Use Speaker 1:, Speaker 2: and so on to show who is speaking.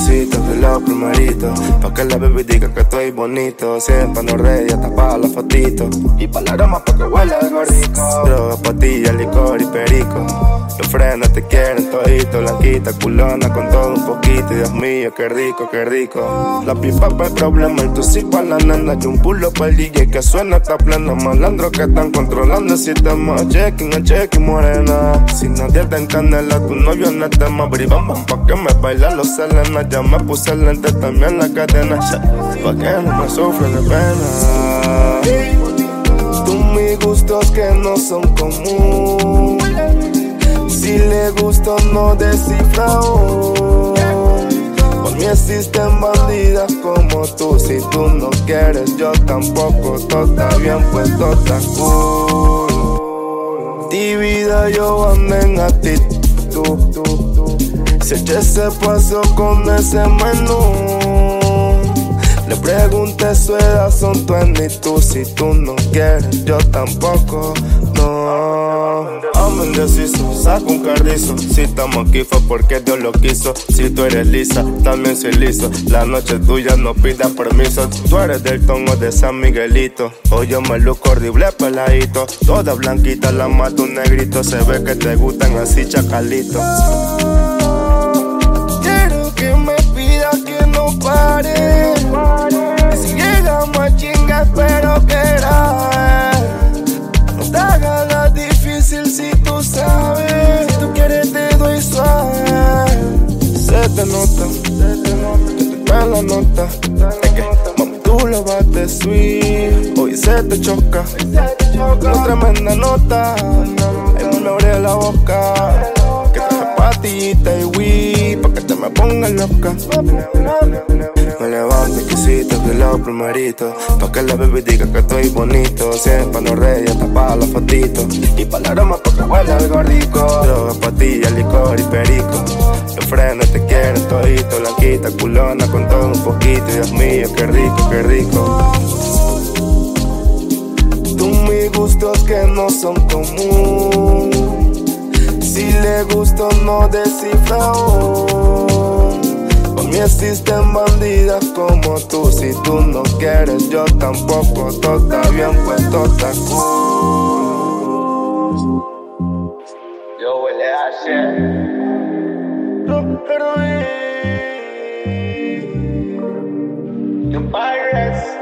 Speaker 1: quesitos de los primeritos, pa' que la baby diga que estoy bonito. Siempre no rey, hasta pa' la fotito, y pa' la aroma pa' que huele algo rico. Droga, pastillas, licor y perico. Los frenos te quieren todito, blanquita, culona con todo un poquito. Dios mío, qué rico, qué rico. La pipa pa' el problema, el sí pa' la nena. Y un pulo pa' el DJ que suena está pleno. Malandros que están controlando el sistema. Checking, morena. Si nadie te encanela, tu novio no te más. Bribamos pa' que me bailan los Selena. Ya me puse el lente también la cadena. Pa' que no me sufre de pena. Tú mis gustos que no son común. Si le gusto no descifra aún. Por mí existen bandidas como tú. Si tú no quieres, yo tampoco. Todo está bien, pues todo está cool. Divida yo ando en actitud. Si eché ese paso con ese menú. Le pregunté su edad, son tu tú. Si tú no quieres, yo tampoco, no. Amo indeciso, saco un carrizo. Si estamos aquí fue porque Dios lo quiso. Si tú eres lisa, también soy liso. La noche tuya no pidas permiso. Tú eres del tono de San Miguelito. O yo me luzco horrible peladito. Toda blanquita la mata un negrito. Se ve que te gustan así chacalitos.
Speaker 2: Quiero que me pidas que no pare. Si llegamos a chingar, espero que era. No te hagas la difícil si tú sabes. Si tú quieres te doy suave.
Speaker 1: Se te nota, que te cae la nota. Es que, mami, tú lo bates sweet. Hoy se te choca, una tremenda nota. Él me abre la boca, que traje patillita y weed, pa' que te me pongas loca. Me levanto quesitos de los primeritos, pa' que la baby diga que estoy bonito. Siempre no rey, hasta pa' la fotito, y pa' la aroma pa' que huele algo rico. Droga, pastillas, licor y perico. Los frenos te quieren todito, blanquita, culona con todo un poquito. Dios mío, qué rico, qué rico. Tú mis gustos que no son común. Si le gusto no descifra aún. Por mí existen bandidas como tú. Si tú no quieres, yo tampoco. Todo está bien, pues todo está cool.
Speaker 3: Yo huele a shit.
Speaker 1: Pero
Speaker 3: You pirates.